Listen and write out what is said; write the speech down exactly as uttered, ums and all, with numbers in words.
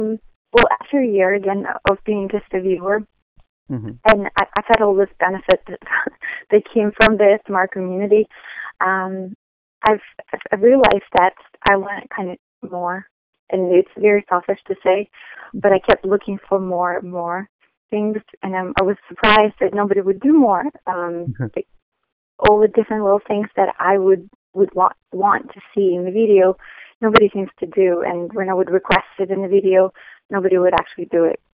Well, after a year again of being just a viewer, Mm-hmm. and I, I've had all this benefit that, that came from the A S M R community. Um, I've, I've realized that I want kind of more, and it's very selfish to say, but I kept looking for more and more things, and um, I was surprised that nobody would do more. Um, like, all the different little things that I would would want want to see in the video, nobody seems to do, and when I would request it in the video, nobody would actually do it.